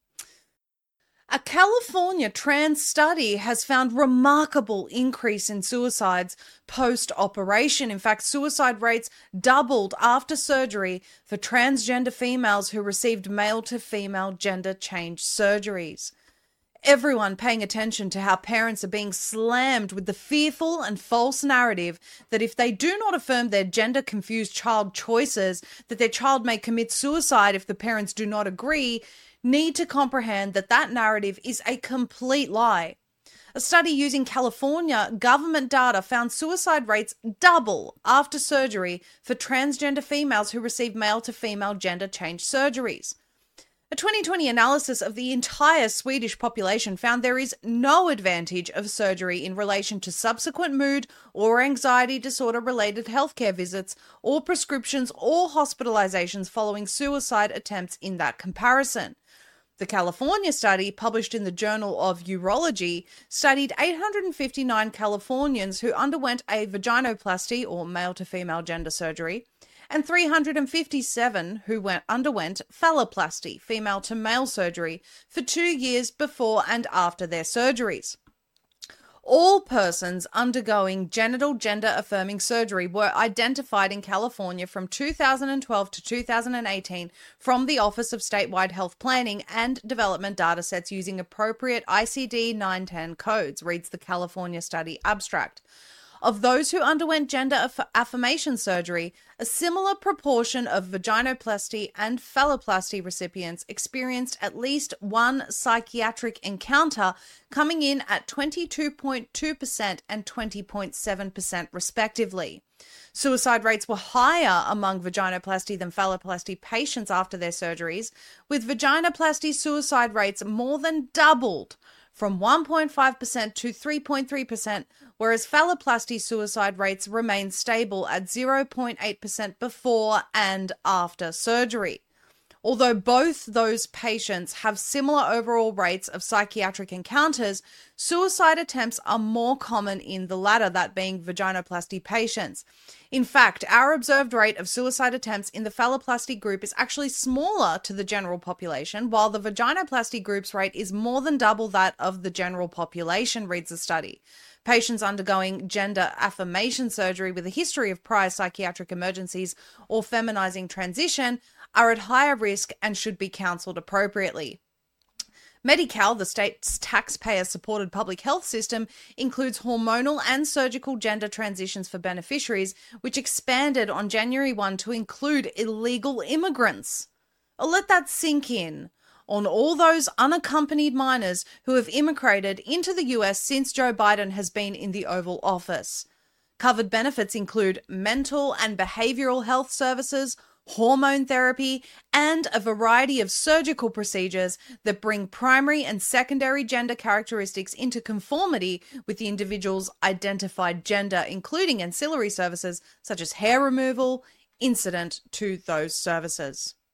A California trans study has found remarkable increase in suicides post-operation. In fact, suicide rates doubled after surgery for transgender females who received male-to-female gender change surgeries. Everyone paying attention to how parents are being slammed with the fearful and false narrative that if they do not affirm their gender-confused child choices, that their child may commit suicide if the parents do not agree, need to comprehend that that narrative is a complete lie. A study using California government data found suicide rates double after surgery for transgender females who received male-to-female gender change surgeries. A twenty twenty analysis of the entire Swedish population found there is no advantage of surgery in relation to subsequent mood or anxiety disorder-related healthcare visits or prescriptions or hospitalizations following suicide attempts in that comparison. The California study, published in the Journal of Urology, studied eight hundred fifty-nine Californians who underwent a vaginoplasty or male-to-female gender surgery, and three hundred fifty-seven who went, underwent phalloplasty, female-to-male surgery, for two years before and after their surgeries. All persons undergoing genital gender-affirming surgery were identified in California from two thousand twelve to two thousand eighteen from the Office of Statewide Health Planning and Development datasets using appropriate I C D nine ten codes, reads the California study abstract. Of those who underwent gender aff- affirmation surgery, a similar proportion of vaginoplasty and phalloplasty recipients experienced at least one psychiatric encounter, coming in at twenty-two point two percent and twenty point seven percent respectively. Suicide rates were higher among vaginoplasty than phalloplasty patients after their surgeries, with vaginoplasty suicide rates more than doubled from one point five percent to three point three percent, whereas phalloplasty suicide rates remained stable at zero point eight percent before and after surgery. Although both those patients have similar overall rates of psychiatric encounters, suicide attempts are more common in the latter, that being vaginoplasty patients. In fact, our observed rate of suicide attempts in the phalloplasty group is actually smaller to the general population, while the vaginoplasty group's rate is more than double that of the general population, reads the study. Patients undergoing gender affirmation surgery with a history of prior psychiatric emergencies or feminizing transition are at higher risk and should be counseled appropriately. Medi-Cal, the state's taxpayer-supported public health system, includes hormonal and surgical gender transitions for beneficiaries, which expanded on January first to include illegal immigrants. Oh, let that sink in. On all those unaccompanied minors who have immigrated into the U S since Joe Biden has been in the Oval Office. Covered benefits include mental and behavioral health services, hormone therapy, and a variety of surgical procedures that bring primary and secondary gender characteristics into conformity with the individual's identified gender, including ancillary services such as hair removal, incident to those services.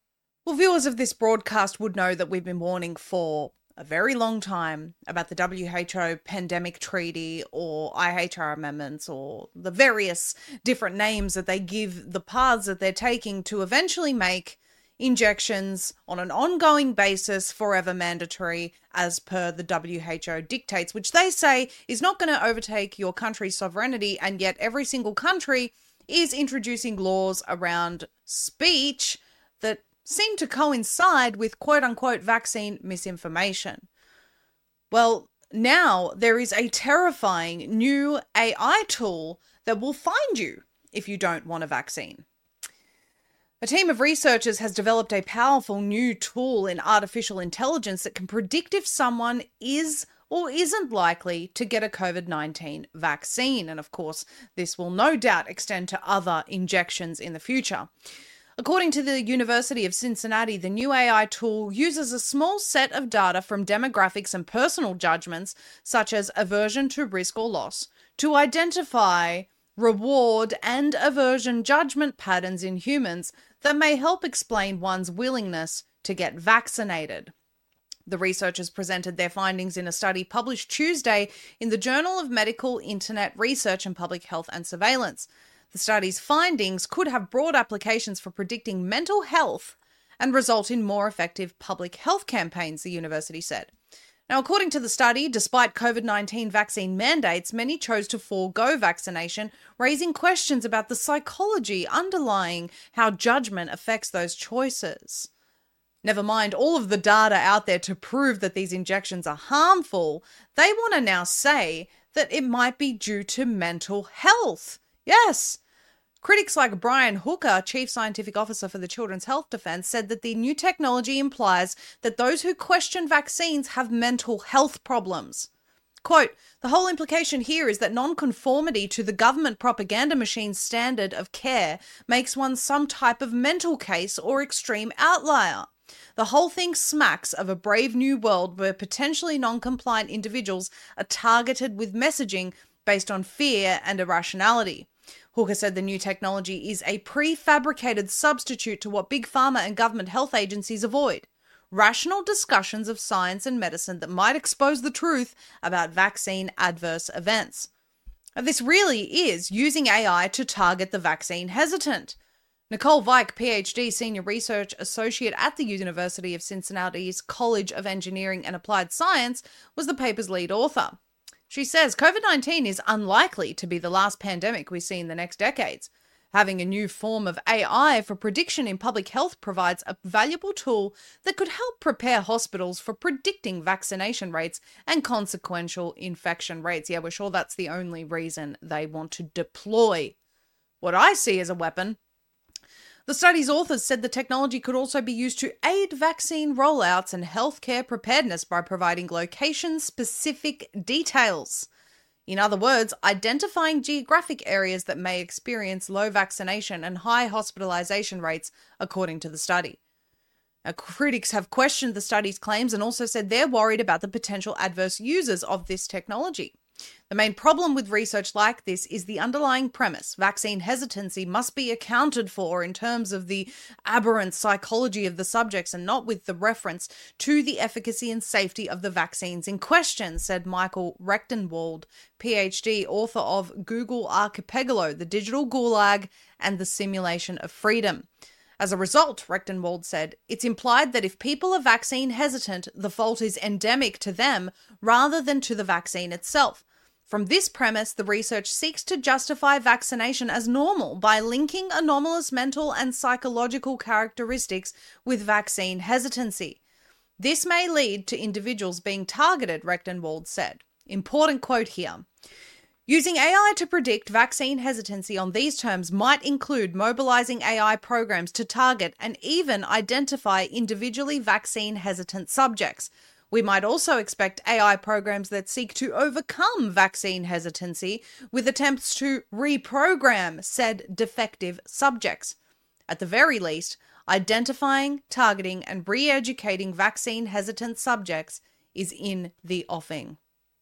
Well, viewers of this broadcast would know that we've been warning for a very long time about the W H O Pandemic Treaty or I H R amendments or the various different names that they give the paths that they're taking to eventually make injections on an ongoing basis forever mandatory as per the W H O dictates, which they say is not going to overtake your country's sovereignty, and yet every single country is introducing laws around speech that seem to coincide with quote-unquote vaccine misinformation. Well, now there is a terrifying new A I tool that will find you if you don't want a vaccine. A team of researchers has developed a powerful new tool in artificial intelligence that can predict if someone is or isn't likely to get a COVID nineteen vaccine. And of course, this will no doubt extend to other injections in the future. According to the University of Cincinnati, the new A I tool uses a small set of data from demographics and personal judgments, such as aversion to risk or loss, to identify reward and aversion judgment patterns in humans that may help explain one's willingness to get vaccinated. The researchers presented their findings in a study published Tuesday in the Journal of Medical Internet Research and Public Health and Surveillance. The study's findings could have broad applications for predicting mental health and result in more effective public health campaigns, the university said. Now, according to the study, despite COVID nineteen vaccine mandates, many chose to forego vaccination, raising questions about the psychology underlying how judgment affects those choices. Never mind all of the data out there to prove that these injections are harmful, they want to now say that it might be due to mental health. Yes. Critics like Brian Hooker, Chief Scientific Officer for the Children's Health Defense, said that the new technology implies that those who question vaccines have mental health problems. Quote, the whole implication here is that nonconformity to the government propaganda machine's standard of care makes one some type of mental case or extreme outlier. The whole thing smacks of a brave new world where potentially non-compliant individuals are targeted with messaging based on fear and irrationality. Hooker said the new technology is a prefabricated substitute to what big pharma and government health agencies avoid: rational discussions of science and medicine that might expose the truth about vaccine adverse events. This really is using A I to target the vaccine hesitant. Nicole Vike, P H D, Senior Research Associate at the University of Cincinnati's College of Engineering and Applied Science, was the paper's lead author. She says COVID nineteen is unlikely to be the last pandemic we see in the next decades. Having a new form of A I for prediction in public health provides a valuable tool that could help prepare hospitals for predicting vaccination rates and consequential infection rates. Yeah, we're sure that's the only reason they want to deploy what I see as a weapon. The study's authors said the technology could also be used to aid vaccine rollouts and healthcare preparedness by providing location-specific details. In other words, identifying geographic areas that may experience low vaccination and high hospitalization rates, according to the study. Now, critics have questioned the study's claims and also said they're worried about the potential adverse uses of this technology. The main problem with research like this is the underlying premise: vaccine hesitancy must be accounted for in terms of the aberrant psychology of the subjects and not with the reference to the efficacy and safety of the vaccines in question, said Michael Rechtenwald, P H D, author of Google Archipelago, The Digital Gulag and the Simulation of Freedom. As a result, Rechtenwald said, it's implied that if people are vaccine hesitant, the fault is endemic to them rather than to the vaccine itself. From this premise, the research seeks to justify vaccination as normal by linking anomalous mental and psychological characteristics with vaccine hesitancy. This may lead to individuals being targeted, Rechtenwald said. Important quote here. Using A I to predict vaccine hesitancy on these terms might include mobilizing A I programs to target and even identify individually vaccine hesitant subjects. We might also expect A I programs that seek to overcome vaccine hesitancy with attempts to reprogram said defective subjects. At the very least, identifying, targeting, and re-educating vaccine hesitant subjects is in the offing.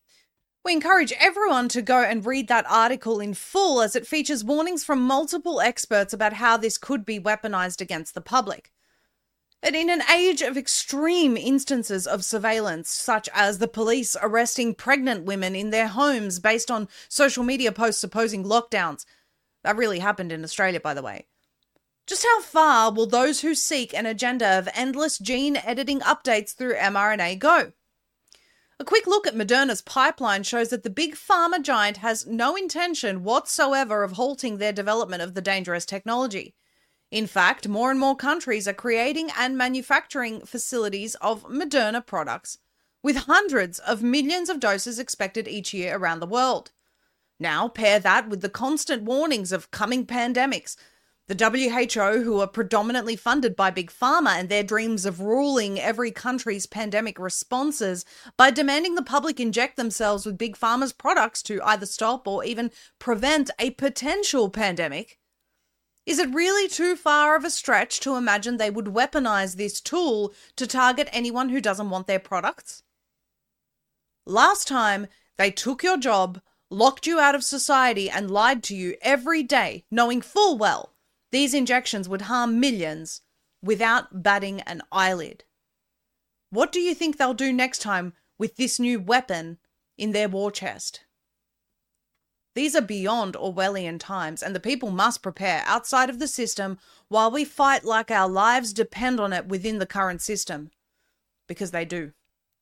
We encourage everyone to go and read that article in full, as it features warnings from multiple experts about how this could be weaponized against the public. But in an age of extreme instances of surveillance, such as the police arresting pregnant women in their homes based on social media posts opposing lockdowns, that really happened in Australia, by the way. Just how far will those who seek an agenda of endless gene editing updates through mRNA go? A quick look at Moderna's pipeline shows that the big pharma giant has no intention whatsoever of halting their development of the dangerous technology. In fact, more and more countries are creating and manufacturing facilities of Moderna products, with hundreds of millions of doses expected each year around the world. Now, pair that with the constant warnings of coming pandemics, the W H O, who are predominantly funded by Big Pharma and their dreams of ruling every country's pandemic responses by demanding the public inject themselves with Big Pharma's products to either stop or even prevent a potential pandemic. Is it really too far of a stretch to imagine they would weaponize this tool to target anyone who doesn't want their products? Last time, they took your job, locked you out of society, and lied to you every day, knowing full well these injections would harm millions without batting an eyelid. What do you think they'll do next time with this new weapon in their war chest? These are beyond Orwellian times, and the people must prepare outside of the system while we fight like our lives depend on it within the current system. Because they do.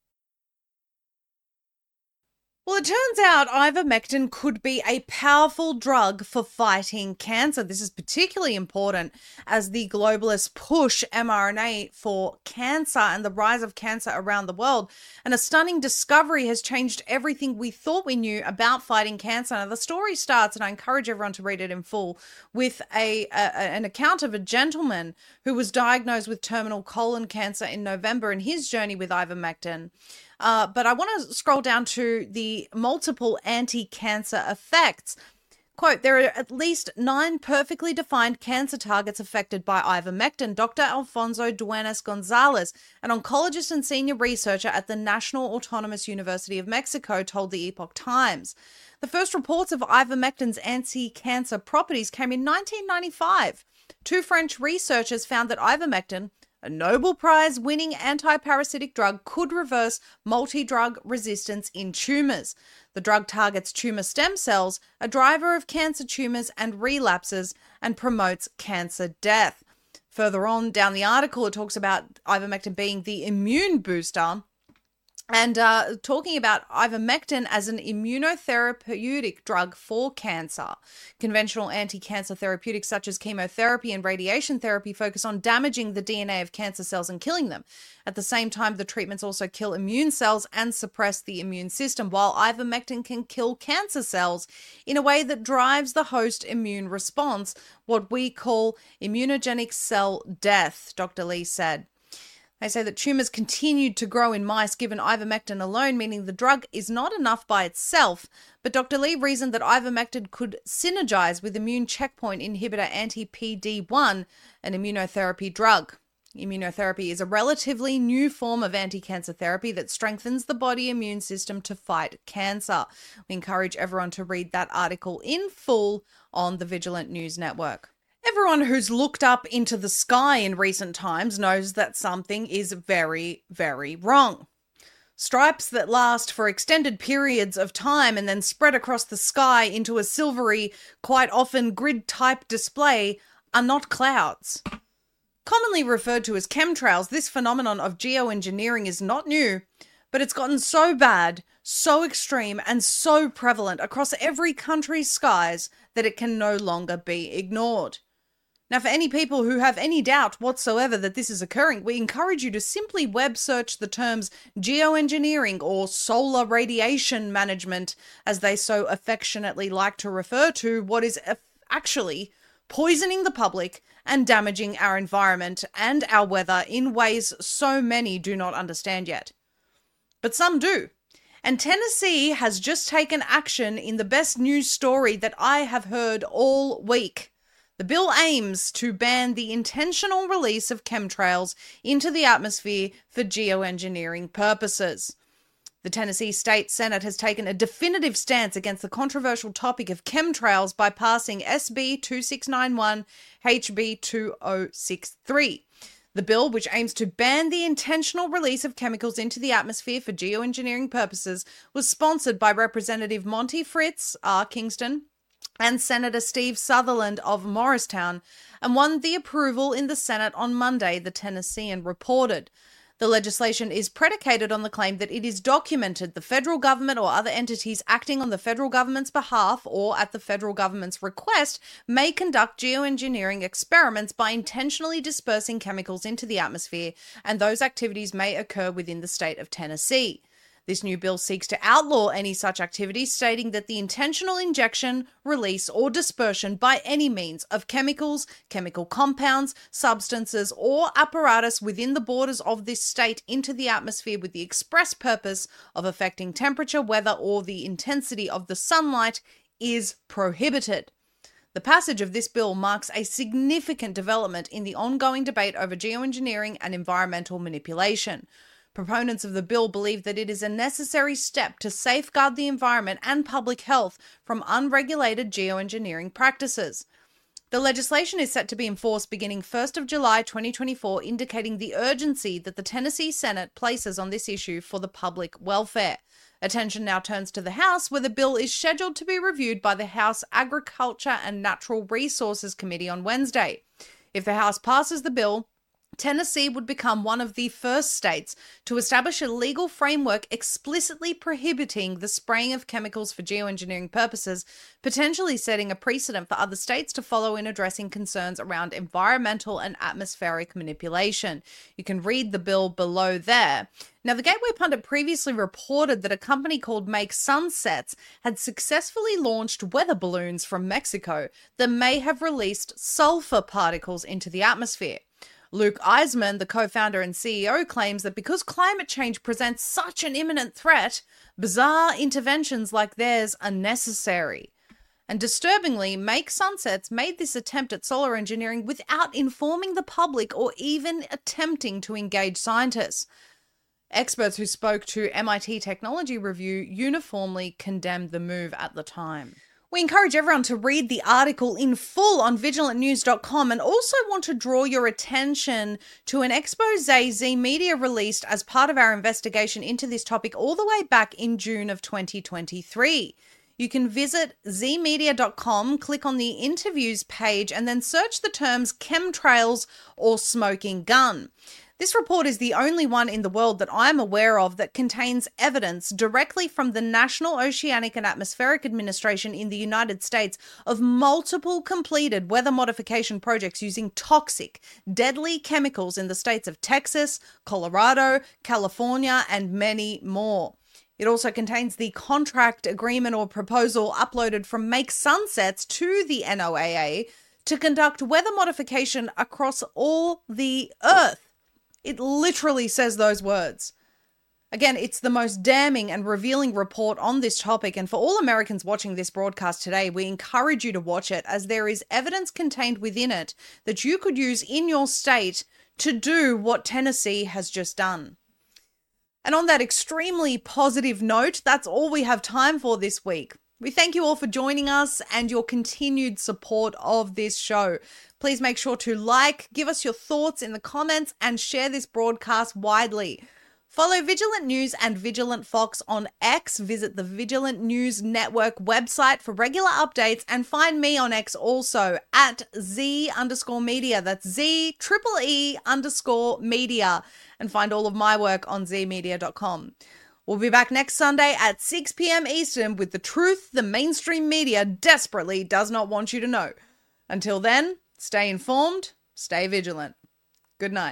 Well, it turns out ivermectin could be a powerful drug for fighting cancer. This is particularly important as the globalists push mRNA for cancer and the rise of cancer around the world. And a stunning discovery has changed everything we thought we knew about fighting cancer. Now, the story starts, and I encourage everyone to read it in full, with a, a an account of a gentleman who was diagnosed with terminal colon cancer in November and his journey with ivermectin. Uh, but I want to scroll down to the multiple anti-cancer effects. Quote, there are at least nine perfectly defined cancer targets affected by ivermectin. Doctor Alfonso Duenas Gonzalez, an oncologist and senior researcher at the National Autonomous University of Mexico, told the Epoch Times. The first reports of ivermectin's anti-cancer properties came in nineteen ninety-five. Two French researchers found that ivermectin, a Nobel Prize-winning anti-parasitic drug, could reverse multi-drug resistance in tumours. The drug targets tumour stem cells, a driver of cancer tumours and relapses, and promotes cancer death. Further on down the article, it talks about ivermectin being the immune booster, and uh, talking about ivermectin as an immunotherapeutic drug for cancer. Conventional anti-cancer therapeutics such as chemotherapy and radiation therapy focus on damaging the D N A of cancer cells and killing them. At the same time, the treatments also kill immune cells and suppress the immune system, while ivermectin can kill cancer cells in a way that drives the host immune response, what we call immunogenic cell death, Doctor Lee said. They say that tumours continued to grow in mice given ivermectin alone, meaning the drug is not enough by itself. But Doctor Lee reasoned that ivermectin could synergize with immune checkpoint inhibitor anti-P D one, an immunotherapy drug. Immunotherapy is a relatively new form of anti-cancer therapy that strengthens the body immune system to fight cancer. We encourage everyone to read that article in full on the Vigilant News Network. Everyone who's looked up into the sky in recent times knows that something is very, very wrong. Stripes that last for extended periods of time and then spread across the sky into a silvery, quite often grid-type display are not clouds. Commonly referred to as chemtrails, this phenomenon of geoengineering is not new, but it's gotten so bad, so extreme, and so prevalent across every country's skies that it can no longer be ignored. Now, for any people who have any doubt whatsoever that this is occurring, we encourage you to simply web search the terms geoengineering or solar radiation management, as they so affectionately like to refer to what is actually poisoning the public and damaging our environment and our weather in ways so many do not understand yet. But some do. And Tennessee has just taken action in the best news story that I have heard all week. The bill aims to ban the intentional release of chemtrails into the atmosphere for geoengineering purposes. The Tennessee State Senate has taken a definitive stance against the controversial topic of chemtrails by passing S B twenty-six ninety-one H B two thousand sixty-three. The bill, which aims to ban the intentional release of chemicals into the atmosphere for geoengineering purposes, was sponsored by Representative Monty Fritz, R. Kingston, and Senator Steve Sutherland of Morristown, and won the approval in the Senate on Monday, the Tennessean reported. The legislation is predicated on the claim that it is documented the federal government or other entities acting on the federal government's behalf or at the federal government's request may conduct geoengineering experiments by intentionally dispersing chemicals into the atmosphere, and those activities may occur within the state of Tennessee. This new bill seeks to outlaw any such activities, stating that the intentional injection, release, or dispersion by any means of chemicals, chemical compounds, substances, or apparatus within the borders of this state into the atmosphere with the express purpose of affecting temperature, weather, or the intensity of the sunlight is prohibited. The passage of this bill marks a significant development in the ongoing debate over geoengineering and environmental manipulation. Proponents of the bill believe that it is a necessary step to safeguard the environment and public health from unregulated geoengineering practices. The legislation is set to be enforced beginning first of July twenty twenty-four, indicating the urgency that the Tennessee Senate places on this issue for the public welfare. Attention now turns to the House, where the bill is scheduled to be reviewed by the House Agriculture and Natural Resources Committee on Wednesday. If the House passes the bill, Tennessee would become one of the first states to establish a legal framework explicitly prohibiting the spraying of chemicals for geoengineering purposes, potentially setting a precedent for other states to follow in addressing concerns around environmental and atmospheric manipulation. You can read the bill below there. Now, the Gateway Pundit previously reported that a company called Make Sunsets had successfully launched weather balloons from Mexico that may have released sulfur particles into the atmosphere. Luke Eisman, the co-founder and C E O, claims that because climate change presents such an imminent threat, bizarre interventions like theirs are necessary. And disturbingly, Make Sunsets made this attempt at solar engineering without informing the public or even attempting to engage scientists. Experts who spoke to M I T Technology Review uniformly condemned the move at the time. We encourage everyone to read the article in full on vigilant news dot com, and also want to draw your attention to an expose Z Media released as part of our investigation into this topic all the way back in June of twenty twenty-three. You can visit z media dot com, click on the interviews page, and then search the terms chemtrails or smoking gun. This report is the only one in the world that I'm aware of that contains evidence directly from the National Oceanic and Atmospheric Administration in the United States of multiple completed weather modification projects using toxic, deadly chemicals in the states of Texas, Colorado, California, and many more. It also contains the contract agreement or proposal uploaded from Make Sunsets to the N O A A to conduct weather modification across all the Earth. It literally says those words. Again, it's the most damning and revealing report on this topic, and for all Americans watching this broadcast today, we encourage you to watch it, as there is evidence contained within it that you could use in your state to do what Tennessee has just done. And on that extremely positive note, that's all we have time for this week. We thank you all for joining us and your continued support of this show. Please make sure to like, give us your thoughts in the comments, and share this broadcast widely. Follow Vigilant News and Vigilant Fox on X. Visit the Vigilant News Network website for regular updates, and find me on X also at Z underscore media. That's Z triple E underscore media. And find all of my work on z media dot com. We'll be back next Sunday at six p.m. Eastern with the truth the mainstream media desperately does not want you to know. Until then, stay informed, stay vigilant. Good night.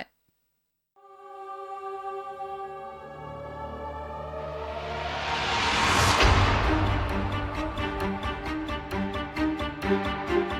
Thank you.